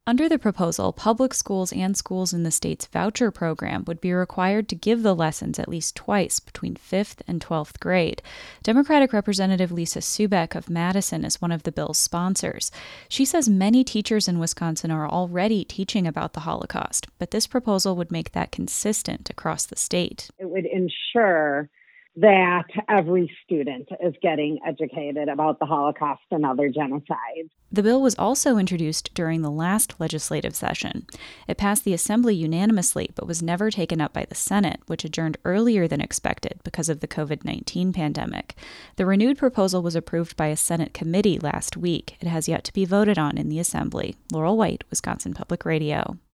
Under the proposal, public schools and schools in the state's voucher program would be required to give the lessons at least twice between 5th and 12th grade. Democratic Representative Lisa Subeck of Madison is one of the bill's sponsors. She says many teachers in Wisconsin are already teaching about the Holocaust, but this proposal would make that consistent across the state. It would ensure that every student is getting educated about the Holocaust and other genocides. The bill was also introduced during the last legislative session. It passed the Assembly unanimously, but was never taken up by the Senate, which adjourned earlier than expected because of the COVID-19 pandemic. The renewed proposal was approved by a Senate committee last week. It has yet to be voted on in the Assembly. Laurel White, Wisconsin Public Radio.